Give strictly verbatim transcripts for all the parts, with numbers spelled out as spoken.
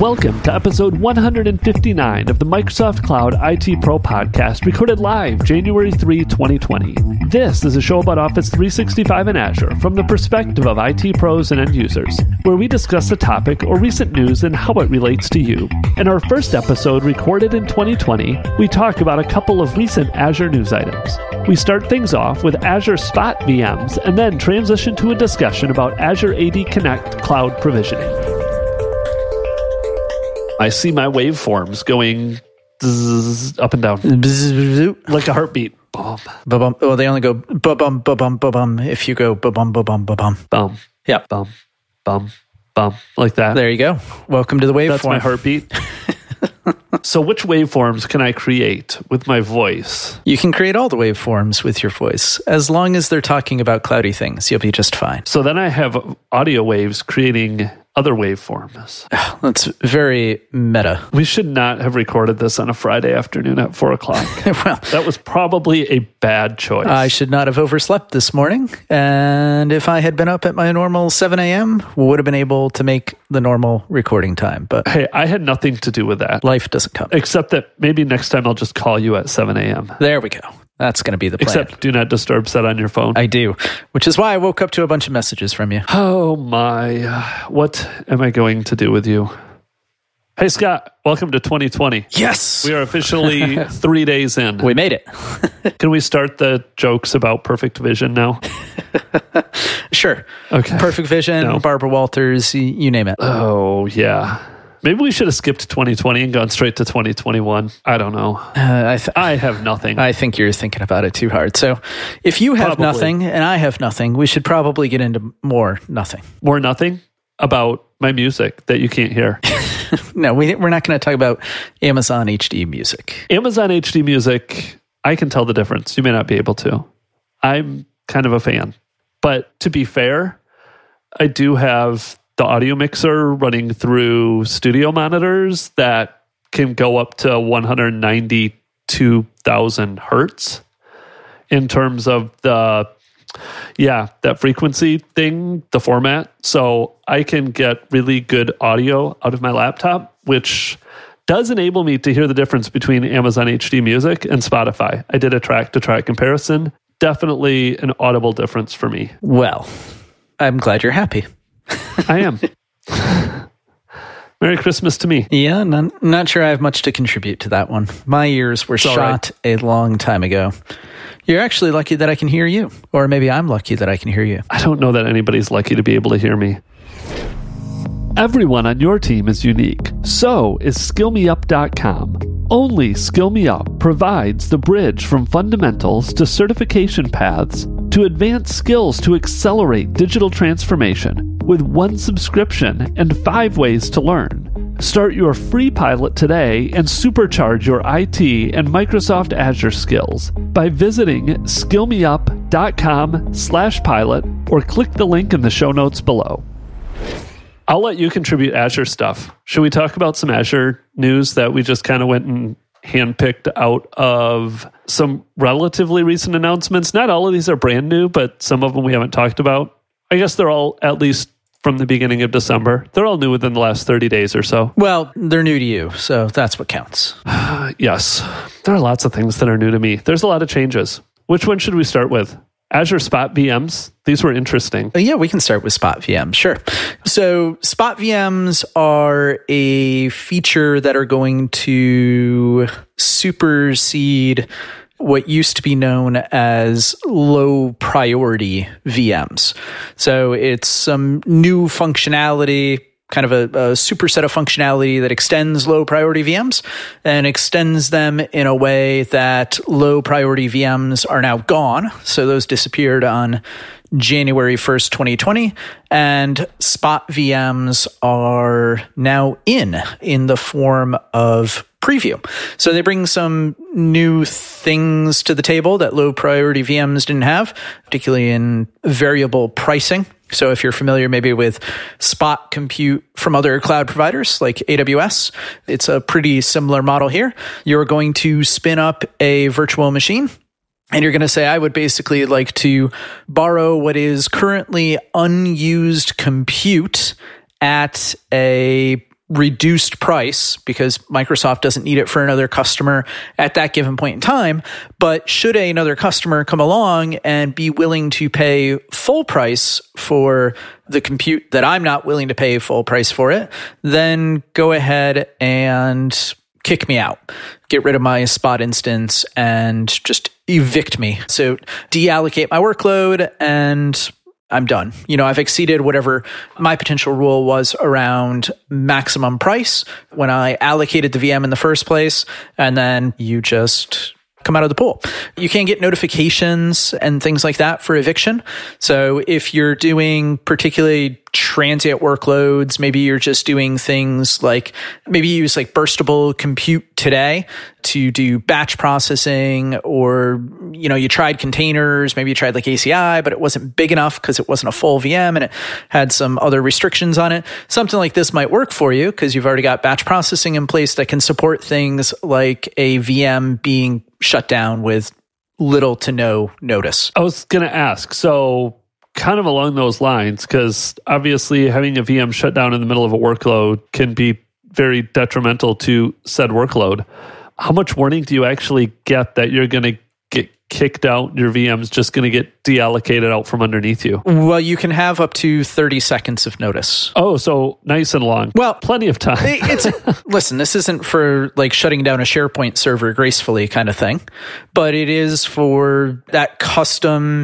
Welcome to episode one hundred fifty-nine of the Microsoft Cloud I T Pro podcast, recorded live January third, twenty twenty. This is a show about Office three sixty-five and Azure from the perspective of I T pros and end users, where we discuss a topic or recent news and how it relates to you. In our first episode, recorded in twenty twenty, we talk about a couple of recent Azure news items. We start things off with Azure Spot V Ms and then transition to a discussion about Azure A D Connect cloud provisioning. I see my waveforms going zzz, up and down like a heartbeat. Bum. Ba-bum. Well, they only go ba-bum, ba-bum, ba-bum if you go ba-bum, ba-bum, ba-bum. Bum. Yep. Bum, bum, bum. Like that. There you go. Welcome to the waveform. That's my heartbeat. So which waveforms can I create with my voice? You can create all the waveforms with your voice. As long as they're talking about cloudy things, you'll be just fine. So then I have audio waves creating other waveforms. That's very meta. We should not have recorded this on a Friday afternoon at four o'clock. Well, that was probably a bad choice. I should not have overslept this morning. And if I had been up at my normal seven a.m., would have been able to make the normal recording time. But hey, I had nothing to do with that. Life doesn't come. Except that maybe next time I'll just call you at seven a.m. There we go. That's going to be the plan. Except do not disturb set on your phone. I do, which is why I woke up to a bunch of messages from you. Oh my, what am I going to do with you? Hey Scott, welcome to twenty twenty. Yes! We are officially three days in. We made it. Can we start the jokes about Perfect Vision now? Sure. Okay. Perfect Vision, no. Barbara Walters, you name it. Oh yeah. Maybe we should have skipped twenty twenty and gone straight to twenty twenty-one. I don't know. Uh, I, th- I have nothing. I think you're thinking about it too hard. So if you have probably. nothing and I have nothing, we should probably get into more nothing. More nothing about my music that you can't hear. No, we, we're not going to talk about Amazon H D music. Amazon H D music, I can tell the difference. You may not be able to. I'm kind of a fan. But to be fair, I do have the audio mixer running through studio monitors that can go up to one hundred ninety-two thousand hertz in terms of the, yeah, that frequency thing, the format. So I can get really good audio out of my laptop, which does enable me to hear the difference between Amazon H D Music and Spotify. I did a track-to-track comparison. Definitely an audible difference for me. Well, I'm glad you're happy. I am. Merry Christmas to me. Yeah, not, not sure I have much to contribute to that one. My ears were shot right. a long time ago. You're actually lucky that I can hear you. Or maybe I'm lucky that I can hear you. I don't know that anybody's lucky to be able to hear me. Everyone on your team is unique. So is skill me up dot com. Only SkillMeUp provides the bridge from fundamentals to certification paths to advanced skills to accelerate digital transformation with one subscription and five ways to learn. Start your free pilot today and supercharge your I T and Microsoft Azure skills by visiting skill me up dot com slash pilot or click the link in the show notes below. I'll let you contribute Azure stuff. Should we talk about some Azure news that we just kind of went and handpicked out of some relatively recent announcements? Not all of these are brand new, but some of them we haven't talked about. I guess they're all at least from the beginning of December. They're all new within the last thirty days or so. Well, they're new to you, so that's what counts. Yes. There are lots of things that are new to me. There's a lot of changes. Which one should we start with? Azure Spot V Ms. These were interesting. Uh, yeah, we can start with Spot V Ms. Sure. So Spot V Ms are a feature that are going to supersede what used to be known as low priority V Ms. So it's some new functionality, kind of a, a superset of functionality that extends low priority V Ms and extends them in a way that low priority V Ms are now gone. So those disappeared on January first, twenty twenty, and Spot V Ms are now in, in the form of preview. So they bring some new things to the table that low priority V Ms didn't have, particularly in variable pricing. So if you're familiar maybe with Spot Compute from other cloud providers like A W S, it's a pretty similar model here. You're going to spin up a virtual machine, and you're going to say, I would basically like to borrow what is currently unused compute at a reduced price because Microsoft doesn't need it for another customer at that given point in time. But should another customer come along and be willing to pay full price for the compute that I'm not willing to pay full price for it, then go ahead and kick me out, get rid of my Spot instance and just evict me. So deallocate my workload and I'm done. You know, I've exceeded whatever my potential rule was around maximum price when I allocated the V M in the first place, and then you just come out of the pool. You can get notifications and things like that for eviction. So if you're doing particularly transient workloads, maybe you're just doing things like, maybe you use like burstable compute today to do batch processing, or, you know, you tried containers, maybe you tried like A C I, but it wasn't big enough because it wasn't a full V M and it had some other restrictions on it. Something like this might work for you because you've already got batch processing in place that can support things like a V M being shut down with little to no notice. I was going to ask, so kind of along those lines, because obviously having a V M shut down in the middle of a workload can be very detrimental to said workload. How much warning do you actually get that you're going to get kicked out? Your V M's just going to get deallocated out from underneath you? Well, you can have up to thirty seconds of notice. Oh, so nice and long. Well, plenty of time. it's listen, this isn't for like shutting down a SharePoint server gracefully kind of thing, but it is for that custom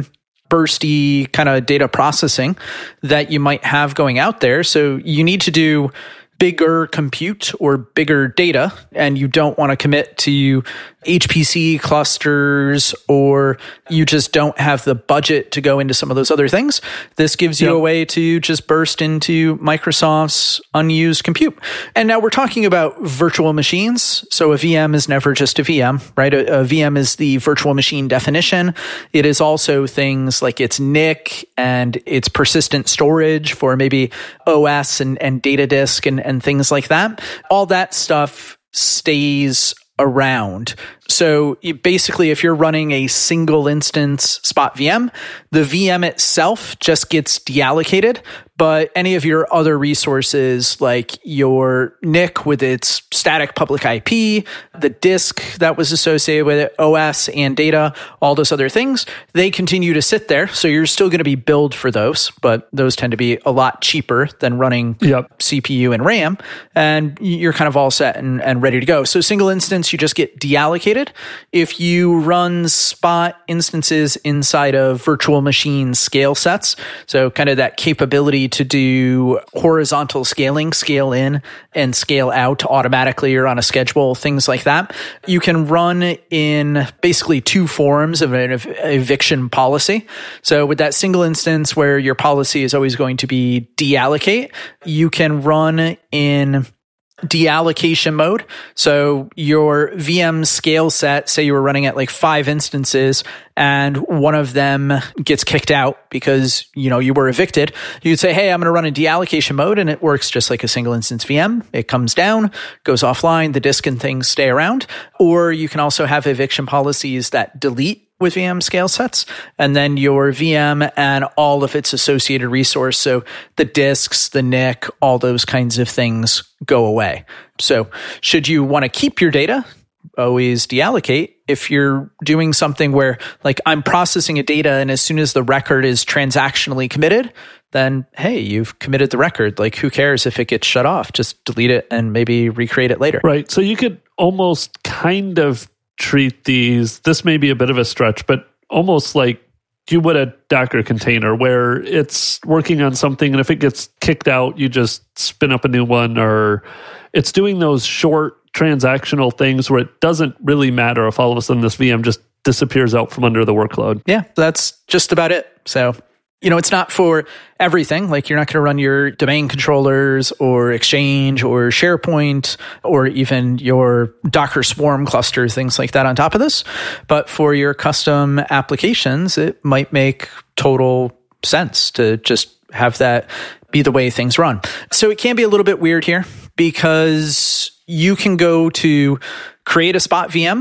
bursty kind of data processing that you might have going out there. So you need to do bigger compute or bigger data, and you don't want to commit to H P C clusters, or you just don't have the budget to go into some of those other things. This gives you yep. a way to just burst into Microsoft's unused compute. And now we're talking about virtual machines. So a V M is never just a V M, right? A, a V M is the virtual machine definition. It is also things like its N I C and its persistent storage for maybe O S and, and data disk and, and things like that. All that stuff stays around. So you basically, if you're running a single instance Spot V M, the V M itself just gets deallocated, but any of your other resources like your N I C with its static public I P, the disk that was associated with it, O S and data, all those other things, they continue to sit there. So you're still going to be billed for those, but those tend to be a lot cheaper than running yep. C P U and RAM, and you're kind of all set and, and ready to go. So single instance, you just get deallocated. If you run Spot instances inside of virtual machine scale sets, so kind of that capability to do horizontal scaling, scale in and scale out automatically or on a schedule, things like that, you can run in basically two forms of an ev- eviction policy. So with that single instance where your policy is always going to be deallocate, you can run in deallocation mode. So your V M scale set, say you were running at like five instances and one of them gets kicked out because, you know, you were evicted. You'd say, hey, I'm going to run in deallocation mode, and it works just like a single instance V M. It comes down, goes offline, the disk and things stay around. Or you can also have eviction policies that delete with V M scale sets, and then your V M and all of its associated resource, so the disks, the N I C, all those kinds of things go away. So should you want to keep your data, always deallocate. If you're doing something where, like, I'm processing a data and as soon as the record is transactionally committed, then, hey, you've committed the record. Like, who cares if it gets shut off? Just delete it and maybe recreate it later. Right. So you could almost kind of treat these, this may be a bit of a stretch, but almost like you would a Docker container where it's working on something, and if it gets kicked out, you just spin up a new one, or it's doing those short transactional things where it doesn't really matter if all of a sudden this V M just disappears out from under the workload. Yeah, that's just about it. So, you know, it's not for everything. Like, you're not going to run your domain controllers or Exchange or SharePoint or even your Docker Swarm cluster, things like that on top of this. But for your custom applications, it might make total sense to just have that be the way things run. So it can be a little bit weird here because you can go to create a Spot V M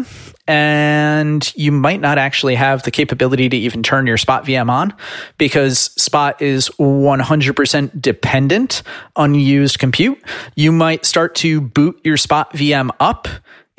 and you might not actually have the capability to even turn your Spot V M on because Spot is one hundred percent dependent on used compute. You might start to boot your Spot V M up,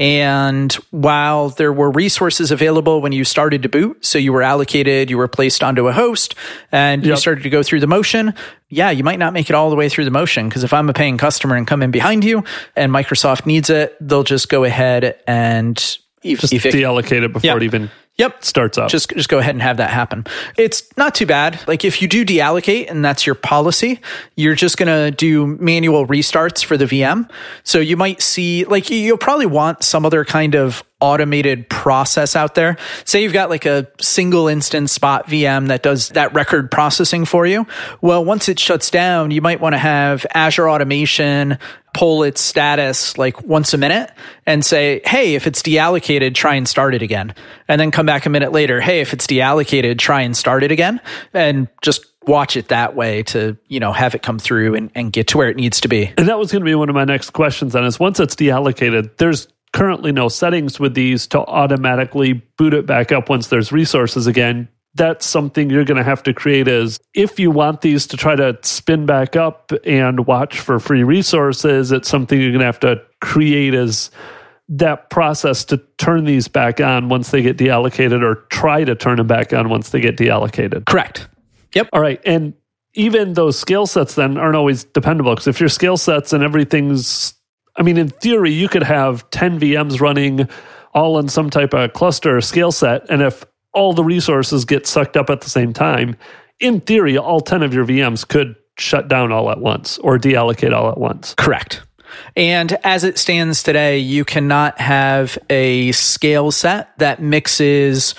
and while there were resources available when you started to boot, so you were allocated, you were placed onto a host, and yep. you started to go through the motion, yeah, you might not make it all the way through the motion, because if I'm a paying customer and come in behind you and Microsoft needs it, they'll just go ahead and ev- just evict- deallocate it before yep. it even Yep. starts up. Just just go ahead and have that happen. It's not too bad. Like if you do deallocate and that's your policy, you're just going to do manual restarts for the V M. So you might see, like you'll probably want some other kind of automated process out there. Say you've got like a single instance Spot V M that does that record processing for you. Well, once it shuts down, you might want to have Azure Automation pull its status like once a minute and say, hey, if it's deallocated, try and start it again. And then come back a minute later, hey, if it's deallocated, try and start it again. And just watch it that way to, you know, have it come through and, and get to where it needs to be. And that was going to be one of my next questions then, is once it's deallocated, there's currently no settings with these to automatically boot it back up once there's resources again. That's something you're going to have to create, is if you want these to try to spin back up and watch for free resources, it's something you're going to have to create as that process to turn these back on once they get deallocated, or try to turn them back on once they get deallocated. Correct. Yep. All right. And even those scale sets then aren't always dependable, because if your scale sets and everything's, I mean, in theory, you could have ten V Ms running all in some type of cluster or scale set, and if all the resources get sucked up at the same time, in theory, all ten of your V Ms could shut down all at once or deallocate all at once. Correct. And as it stands today, you cannot have a scale set that mixes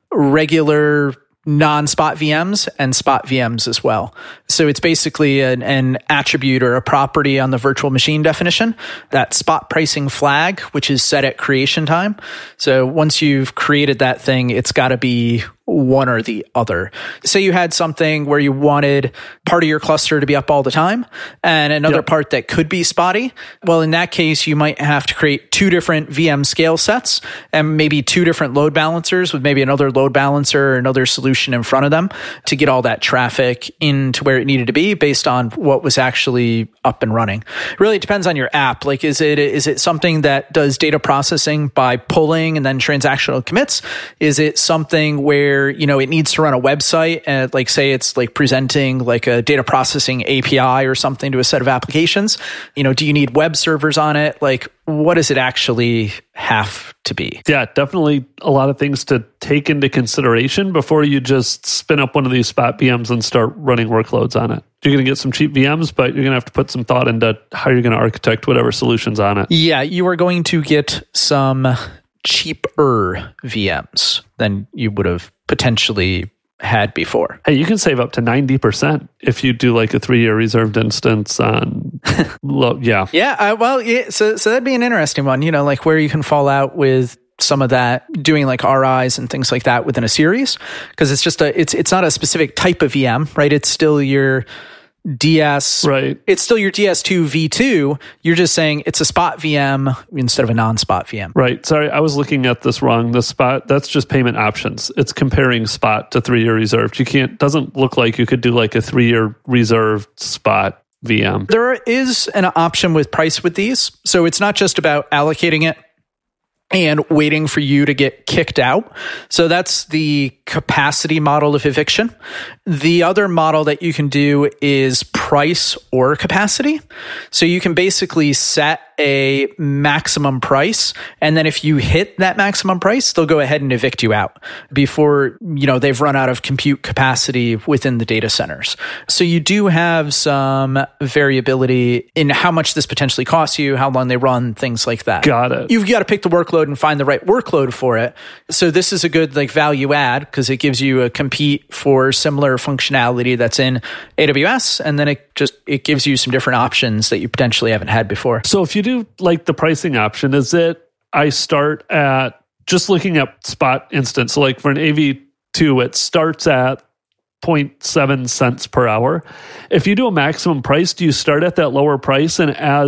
regular non-Spot V Ms and Spot V Ms as well. So it's basically an, an attribute or a property on the virtual machine definition, that spot pricing flag, which is set at creation time. So once you've created that thing, it's got to be one or the other. Say you had something where you wanted part of your cluster to be up all the time and another yep. part that could be spotty. Well, in that case, you might have to create two different V M scale sets and maybe two different load balancers with maybe another load balancer or another solution in front of them to get all that traffic into where it needed to be based on what was actually up and running. Really, it depends on your app. Like, is it is it something that does data processing by pulling and then transactional commits? Is it something where, you know, it needs to run a website and like say it's like presenting like a data processing A P I or something to a set of applications? You know, do you need web servers on it? Like, what does it actually have to be? Yeah, definitely a lot of things to take into consideration before you just spin up one of these Spot V Ms and start running workloads on it. You're going to get some cheap V Ms, but you're going to have to put some thought into how you're going to architect whatever solutions on it. Yeah, you are going to get some cheaper V Ms than you would have potentially had before. Hey, you can save up to ninety percent if you do like a three-year reserved instance on, low, yeah. Yeah, uh, well, yeah, so, so that'd be an interesting one, you know, like where you can fall out with some of that, doing like R Is and things like that within a series, because it's just a, it's it's not a specific type of V M, right? It's still your D S, right? It's still your D S two V two. You're just saying it's a Spot V M instead of a non-Spot V M. Right. Sorry, I was looking at this wrong. The Spot, that's just payment options. It's comparing Spot to three-year reserved. You can't, doesn't look like you could do like a three-year reserved Spot V M. There is an option with price with these. So it's not just about allocating it and waiting for you to get kicked out. So that's the capacity model of eviction. The other model that you can do is price or capacity. So you can basically set a maximum price, and then if you hit that maximum price, they'll go ahead and evict you out before, you know, they've run out of compute capacity within the data centers. So you do have some variability in how much this potentially costs you, how long they run, things like that. Got it. You've got to pick the workload and find the right workload for it. So this is a good like value add because it gives you a compete for similar functionality that's in A W S, and then it just it gives you some different options that you potentially haven't had before. So if you do like the pricing option, is it I start at just looking at Spot instance, so like for an A V two, it starts at zero point seven cents per hour. If you do a maximum price, do you start at that lower price, and as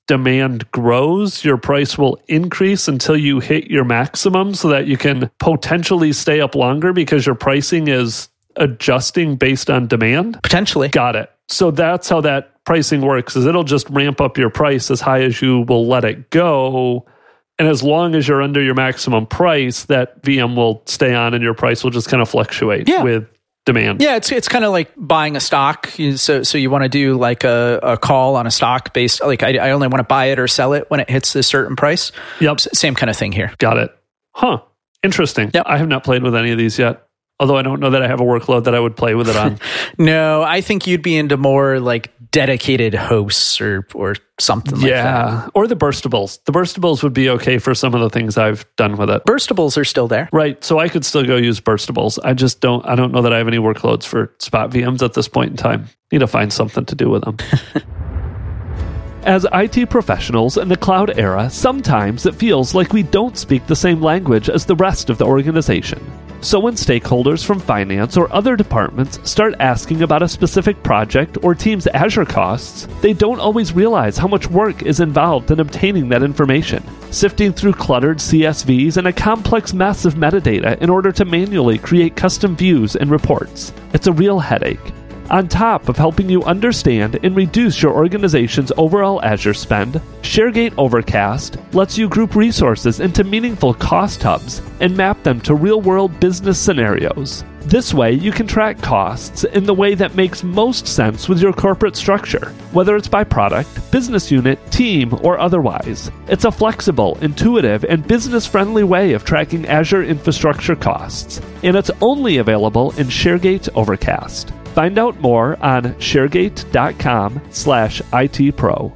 demand grows, your price will increase until you hit your maximum so that you can potentially stay up longer because your pricing is adjusting based on demand? Potentially. Got it. So that's how that pricing works, is it'll just ramp up your price as high as you will let it go. And as long as you're under your maximum price, that V M will stay on and your price will just kind of fluctuate yeah. with demand. Yeah, it's it's kind of like buying a stock. So so you want to do like a, a call on a stock based, like I, I only want to buy it or sell it when it hits a certain price. Yep. S- same kind of thing here. Got it. Huh. Interesting. Yep. I have not played with any of these yet. Although I don't know that I have a workload that I would play with it on. No, I think you'd be into more like dedicated hosts or or something like yeah. that. Yeah, or the burstables. The burstables would be okay for some of the things I've done with it. Burstables are still there. Right, so I could still go use burstables. I just don't, I don't know that I have any workloads for Spot V Ms at this point in time. Need to find something to do with them. As I T professionals in the cloud era, sometimes it feels like we don't speak the same language as the rest of the organization. So when stakeholders from finance or other departments start asking about a specific project or team's Azure costs, they don't always realize how much work is involved in obtaining that information, sifting through cluttered C S Vs and a complex mess of metadata in order to manually create custom views and reports. It's a real headache. On top of helping you understand and reduce your organization's overall Azure spend, ShareGate Overcast lets you group resources into meaningful cost hubs and map them to real-world business scenarios. This way, you can track costs in the way that makes most sense with your corporate structure, whether it's by product, business unit, team, or otherwise. It's a flexible, intuitive, and business-friendly way of tracking Azure infrastructure costs, and it's only available in ShareGate Overcast. Find out more on ShareGate.com slash ITPro.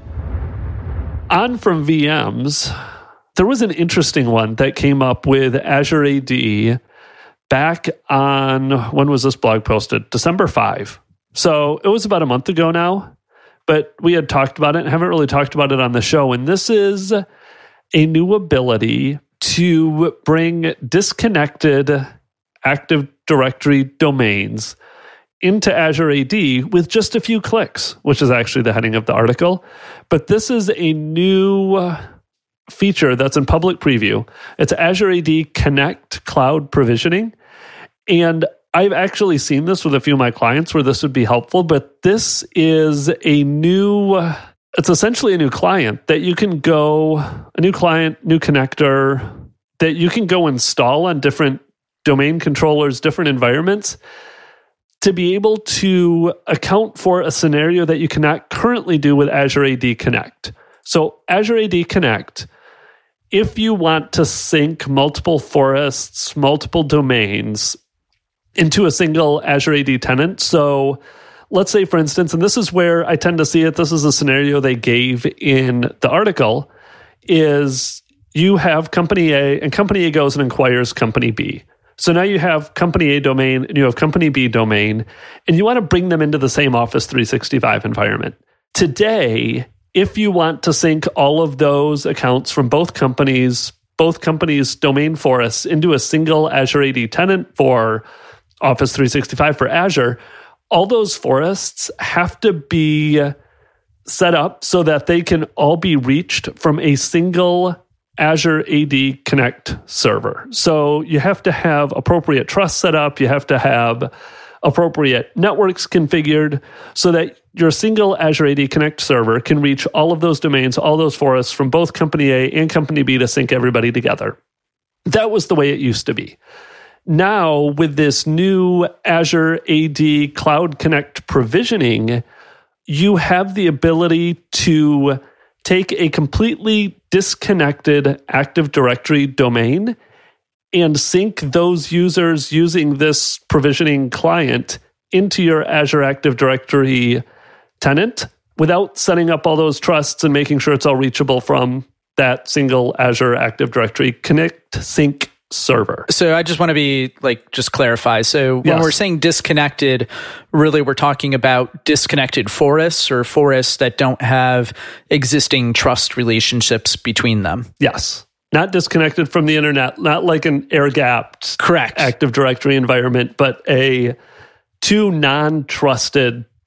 On from V Ms, there was an interesting one that came up with Azure A D back on, when was this blog posted? December fifth. So it was about a month ago now, but we had talked about it and haven't really talked about it on the show. And this is a new ability to bring disconnected Active Directory domains into Azure A D with just a few clicks, which is actually the heading of the article. But this is a new feature that's in public preview. It's Azure A D Connect Cloud Provisioning. And I've actually seen this with a few of my clients where this would be helpful, but this is a new, it's essentially a new client that you can go, a new client, new connector, that you can go install on different domain controllers, different environments, to be able to account for a scenario that you cannot currently do with Azure A D Connect. So Azure A D Connect, if you want to sync multiple forests, multiple domains into a single Azure A D tenant. So let's say, for instance, and this is where I tend to see it, this is a scenario they gave in the article, is you have company A, and company A goes and acquires company B. So now you have company A domain and you have company B domain, and you want to bring them into the same Office three sixty-five environment. Today, if you want to sync all of those accounts from both companies, both companies' domain forests into a single Azure A D tenant for Office three sixty-five for Azure, all those forests have to be set up so that they can all be reached from a single Azure A D Connect server. So you have to have appropriate trust set up. You have to have appropriate networks configured so that your single Azure A D Connect server can reach all of those domains, all those forests from both Company A and Company B to sync everybody together. That was the way it used to be. Now, with this new Azure A D Cloud Connect provisioning, you have the ability to take a completely disconnected Active Directory domain and sync those users using this provisioning client into your Azure Active Directory tenant without setting up all those trusts and making sure it's all reachable from that single Azure Active Directory Connect Sync server. So I just want to be like, just clarify. So when yes. we're saying disconnected, really we're talking about disconnected forests or forests that don't have existing trust relationships between them. Yes. Not disconnected from the internet, not like an air-gapped correct Active Directory environment, but a two non-trusted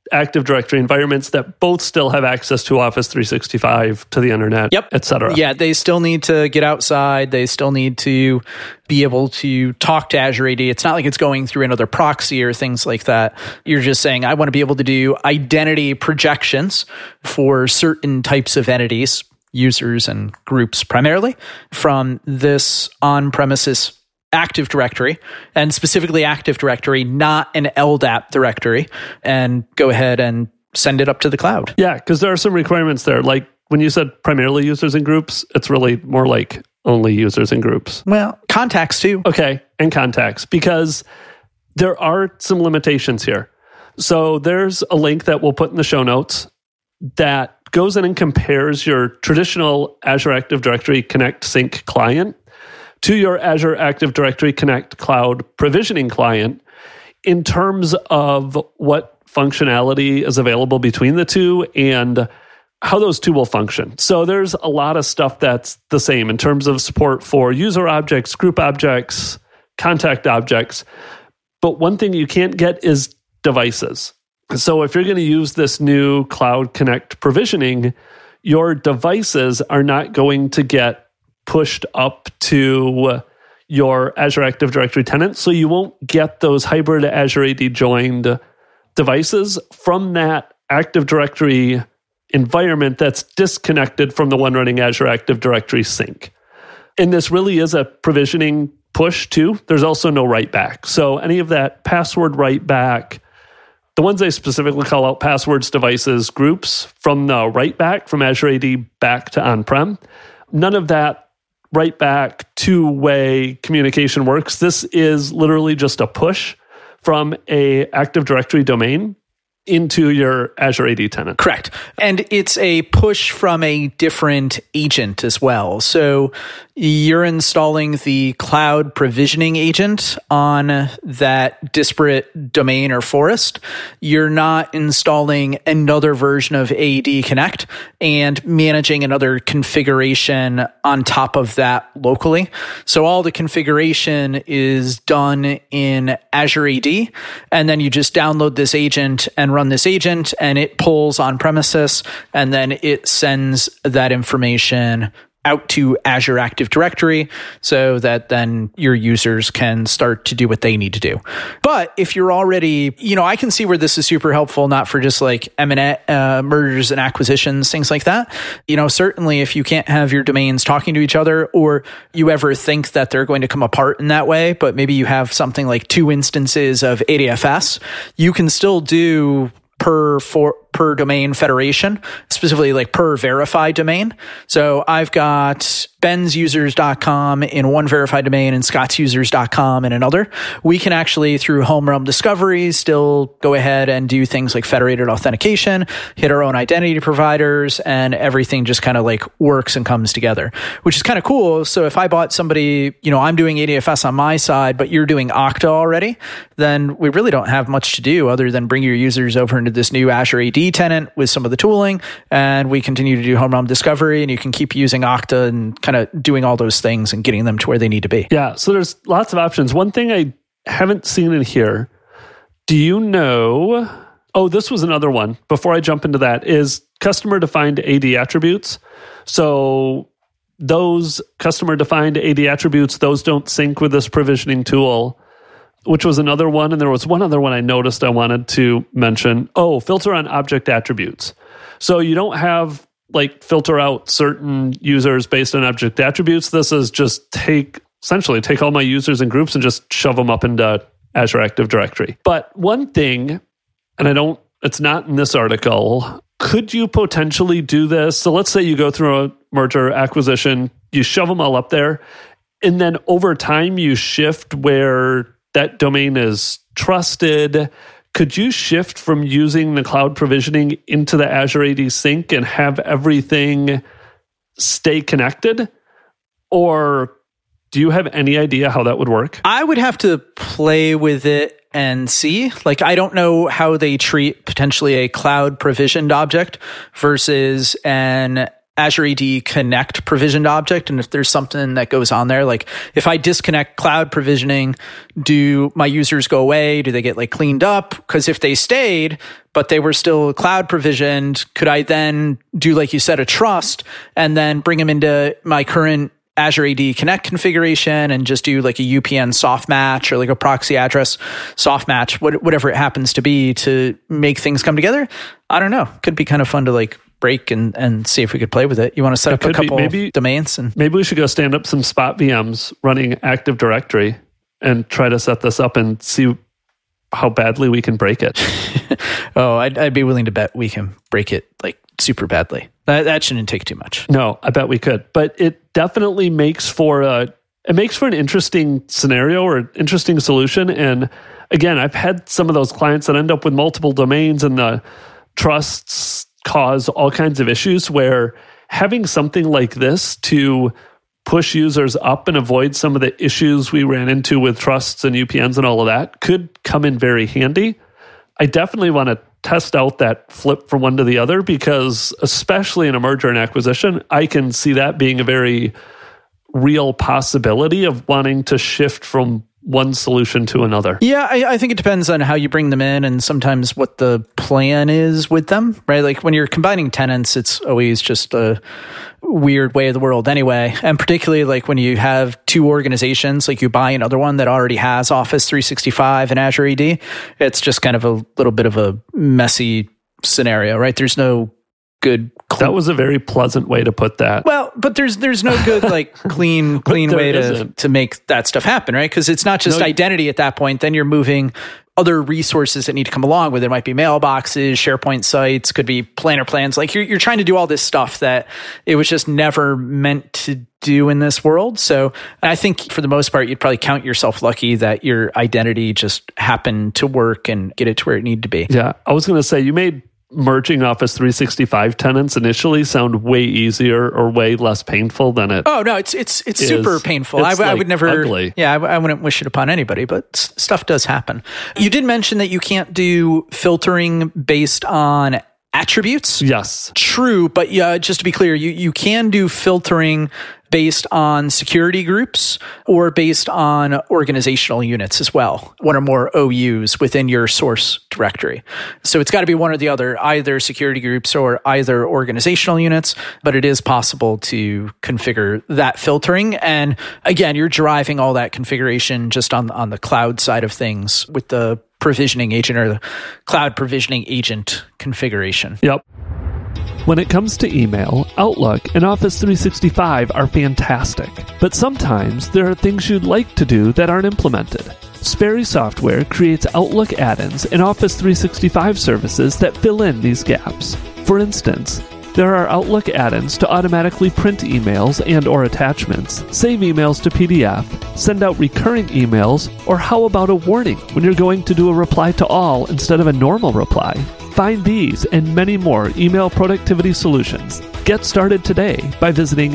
Active Directory environments that both still have access to Office three sixty-five, to the internet, yep. et cetera. Yeah, they still need to get outside. They still need to be able to talk to Azure A D. It's not like it's going through another proxy or things like that. You're just saying, I want to be able to do identity projections for certain types of entities, users and groups primarily, from this on-premises Active Directory, and specifically Active Directory, not an L D A P directory, and go ahead and send it up to the cloud. Yeah, because there are some requirements there. Like when you said primarily users and groups, it's really more like only users and groups. Well, contacts too. Okay, and contacts, because there are some limitations here. So there's a link that we'll put in the show notes that goes in and compares your traditional Azure Active Directory Connect Sync client to your Azure Active Directory Connect Cloud Provisioning client in terms of what functionality is available between the two and how those two will function. So there's a lot of stuff that's the same in terms of support for user objects, group objects, contact objects. But one thing you can't get is devices. So if you're going to use this new Cloud Connect provisioning, your devices are not going to get pushed up to your Azure Active Directory tenant, so you won't get those hybrid Azure A D joined devices from that Active Directory environment that's disconnected from the one running Azure Active Directory sync. And this really is a provisioning push too. There's also no write back. So any of that password write back, the ones I specifically call out, passwords, devices, groups, from the write back from Azure A D back to on-prem, none of that write back two-way communication works. This is literally just a push from a Active Directory domain into your Azure A D tenant. Correct. And it's a push from a different agent as well. So you're installing the cloud provisioning agent on that disparate domain or forest. You're not installing another version of A D Connect and managing another configuration on top of that locally. So all the configuration is done in Azure A D, and then you just download this agent and run this agent, and it pulls on premises, and then it sends that information out to Azure Active Directory so that then your users can start to do what they need to do. But if you're already, you know, I can see where this is super helpful, not for just like M and A, uh, mergers and acquisitions, things like that. You know, certainly if you can't have your domains talking to each other, or you ever think that they're going to come apart in that way, but maybe you have something like two instances of A D F S, you can still do per for per domain federation, specifically like per verified domain. So I've got bens users dot com in one verified domain and scotts users dot com in another. We can actually, through Home Realm Discovery, still go ahead and do things like federated authentication, hit our own identity providers, and everything just kind of like works and comes together, which is kind of cool. So if I bought somebody, you know, I'm doing A D F S on my side, but you're doing Okta already, then we really don't have much to do other than bring your users over into this new Azure A D tenant with some of the tooling, and we continue to do Home Realm Discovery, and you can keep using Okta and kind of doing all those things and getting them to where they need to be. Yeah, so there's lots of options. One thing I haven't seen in here, do you know, oh, this was another one, before I jump into that, is customer-defined A D attributes. So those customer-defined A D attributes, those don't sync with this provisioning tool, which was another one. And there was one other one I noticed I wanted to mention. Oh, filter on object attributes. So you don't have like filter out certain users based on object attributes. This is just take, essentially take all my users and groups and just shove them up into Azure Active Directory. But one thing, and I don't, it's not in this article, could you potentially do this? So let's say you go through a merger acquisition, you shove them all up there, and then over time you shift where that domain is trusted. Could you shift from using the cloud provisioning into the Azure A D sync and have everything stay connected? Or do you have any idea how that would work? I would have to play with it and see. Like, I don't know how they treat potentially a cloud provisioned object versus an Azure A D Connect provisioned object. And if there's something that goes on there, like if I disconnect cloud provisioning, do my users go away? Do they get like cleaned up? Because if they stayed, but they were still cloud provisioned, could I then do, like you said, a trust and then bring them into my current Azure A D Connect configuration and just do like a U P N soft match or like a proxy address soft match, whatever it happens to be, to make things come together? I don't know. Could be kind of fun to like break and, and see if we could play with it. You want to set it up a couple be, maybe, domains? And maybe we should go stand up some Spot V Ms running Active Directory and try to set this up and see how badly we can break it. oh, I'd, I'd be willing to bet we can break it like super badly. That, that shouldn't take too much. No, I bet we could. But it definitely makes for a it makes for an interesting scenario or interesting solution. And again, I've had some of those clients that end up with multiple domains, and the trusts cause all kinds of issues, where having something like this to push users up and avoid some of the issues we ran into with trusts and U P Ns and all of that could come in very handy. I definitely want to test out that flip from one to the other, because especially in a merger and acquisition, I can see that being a very real possibility of wanting to shift from one solution to another. Yeah, I, I think it depends on how you bring them in and sometimes what the plan is with them, right? Like when you're combining tenants, it's always just a weird way of the world anyway. And particularly like when you have two organizations, like you buy another one that already has Office three sixty-five and Azure A D, it's just kind of a little bit of a messy scenario, right? There's no good cl- that was a very pleasant way to put that. Well, but there's there's no good like clean clean way to, to make that stuff happen, right? Because it's not just no, identity at that point. Then you're moving other resources that need to come along with it. It might be mailboxes, SharePoint sites, could be planner plans. Like you're you're trying to do all this stuff that it was just never meant to do in this world. So I think for the most part, you'd probably count yourself lucky that your identity just happened to work and get it to where it needed to be. Yeah, I was going to say, you made merging Office three sixty-five tenants initially sound way easier or way less painful than it. Oh no, it's it's it's super painful. It's I, like I would never. Ugly. Yeah, I, I wouldn't wish it upon anybody, but s- stuff does happen. You did mention that you can't do filtering based on attributes. Yes, true. But yeah, just to be clear, you you can do filtering based on security groups or based on organizational units as well, one or more O Us within your source directory. So it's got to be one or the other, either security groups or either organizational units, but it is possible to configure that filtering. And again, you're driving all that configuration just on, on the cloud side of things with the provisioning agent or the cloud provisioning agent configuration. Yep. When it comes to email, Outlook and Office three sixty-five are fantastic, but sometimes there are things you'd like to do that aren't implemented. Sperry Software creates Outlook add-ins and Office three sixty-five services that fill in these gaps. For instance, there are Outlook add-ins to automatically print emails and or attachments, save emails to P D F, send out recurring emails, or how about a warning when you're going to do a reply to all instead of a normal reply? Find these and many more email productivity solutions. Get started today by visiting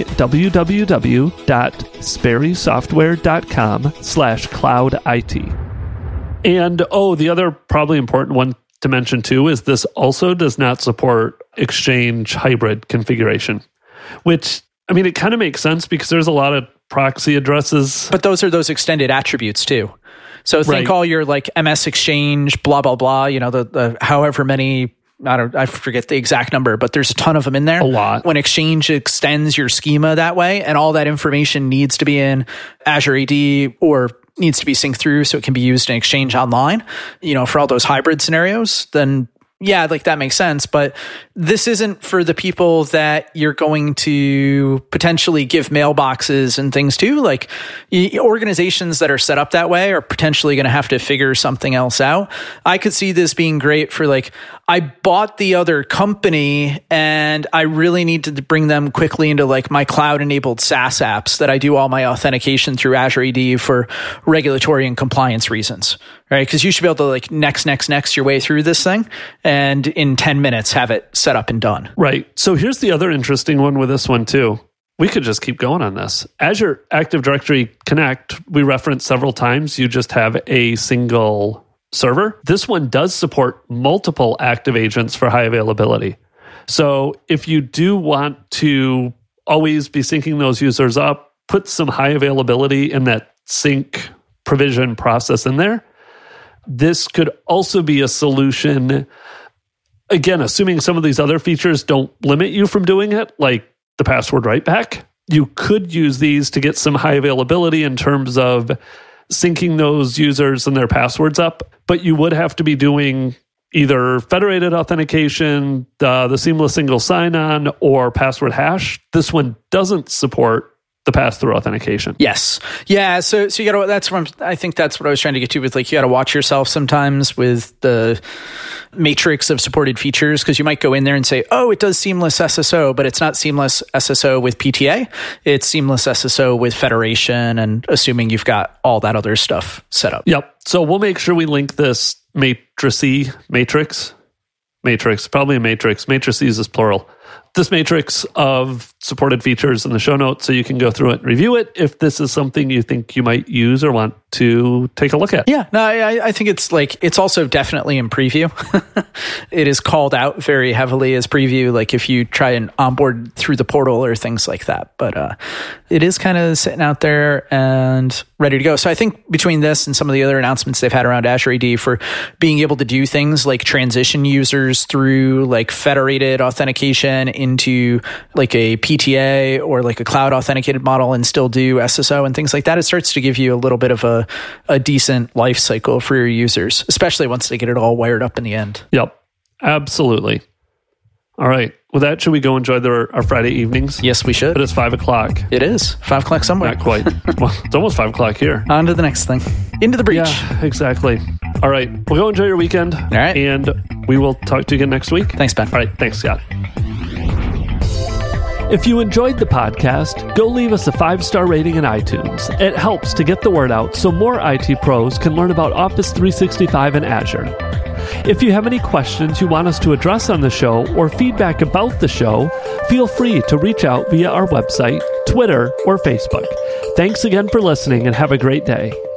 www.sperrysoftware.com slash cloud IT. And, oh, the other probably important one to mention too is this also does not support Exchange hybrid configuration, which, I mean, it kind of makes sense because there's a lot of proxy addresses. But those are those extended attributes too. So think right. all your like M S Exchange, blah, blah, blah, you know, the, the however many, I don't, I forget the exact number, but there's a ton of them in there. A lot. When Exchange extends your schema that way, and all that information needs to be in Azure A D or needs to be synced through so it can be used in Exchange Online, you know, for all those hybrid scenarios, then yeah, like that makes sense. But this isn't for the people that you're going to potentially give mailboxes and things to. Like organizations that are set up that way are potentially going to have to figure something else out. I could see this being great for like, I bought the other company and I really need to bring them quickly into like my cloud enabled SaaS apps that I do all my authentication through Azure A D for regulatory and compliance reasons, right? Because you should be able to like next, next, next your way through this thing and in ten minutes have it set up and done. Right. So here's the other interesting one with this one too. We could just keep going on this. Azure Active Directory Connect, we referenced several times. You just have a single server. This one does support multiple active agents for high availability. So if you do want to always be syncing those users up, put some high availability in that sync provision process in there. This could also be a solution, again, assuming some of these other features don't limit you from doing it, like the password write back. You could use these to get some high availability in terms of syncing those users and their passwords up, but you would have to be doing either federated authentication, uh, the seamless single sign-on, or password hash. This one doesn't support the pass-through authentication. Yes. Yeah. So, so you got to, that's what I'm, I think that's what I was trying to get to with, like, you got to watch yourself sometimes with the matrix of supported features, because you might go in there and say, oh, it does seamless S S O, but it's not seamless S S O with P T A. It's seamless S S O with federation, and assuming you've got all that other stuff set up. Yep. So we'll make sure we link this matricy, matrix, matrix, probably a matrix. Matrices is plural. This matrix of supported features in the show notes, so you can go through it and review it if this is something you think you might use or want to take a look at. Yeah, no, I, I think it's like, it's also definitely in preview. It is called out very heavily as preview, like if you try and onboard through the portal or things like that. But uh, it is kind of sitting out there and ready to go. So I think between this and some of the other announcements they've had around Azure A D for being able to do things like transition users through like federated authentication into like a P T A or like a cloud authenticated model and still do S S O and things like that, it starts to give you a little bit of a, a decent life cycle for your users, especially once they get it all wired up in the end. Yep, absolutely. All right. With that, should we go enjoy the, our Friday evenings? Yes, we should. It is five o'clock. It is. Five o'clock somewhere. Not quite. Well, it's almost five o'clock here. On to the next thing. Into the breach. Yeah, exactly. All right. Well, go enjoy your weekend. All right. And we will talk to you again next week. Thanks, Ben. All right. Thanks, Scott. If you enjoyed the podcast, go leave us a five-star rating in iTunes. It helps to get the word out so more I T pros can learn about Office three sixty-five and Azure. If you have any questions you want us to address on the show or feedback about the show, feel free to reach out via our website, Twitter, or Facebook. Thanks again for listening and have a great day.